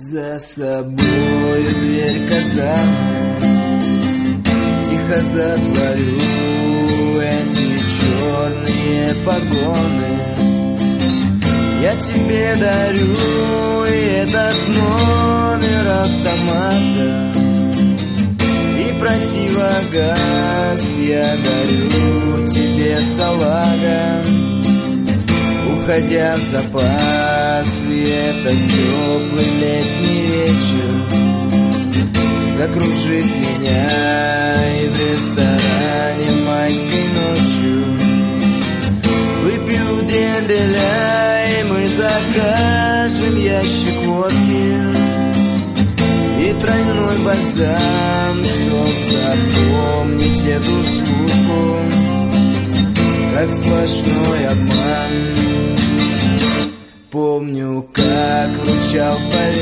За собою дверь казармы тихо затворю, эти черные погоны я тебе дарю, и этот номер автомата и противогаз я дарю тебе, салага, уходя в запас. И этот теплый летний вечер закружит меня, и в ресторане майской ночью выпью дембеля, и мы закажем ящик водки и тройной бальзам, чтоб запомнить эту службу как сплошной обман. Помню, как вручал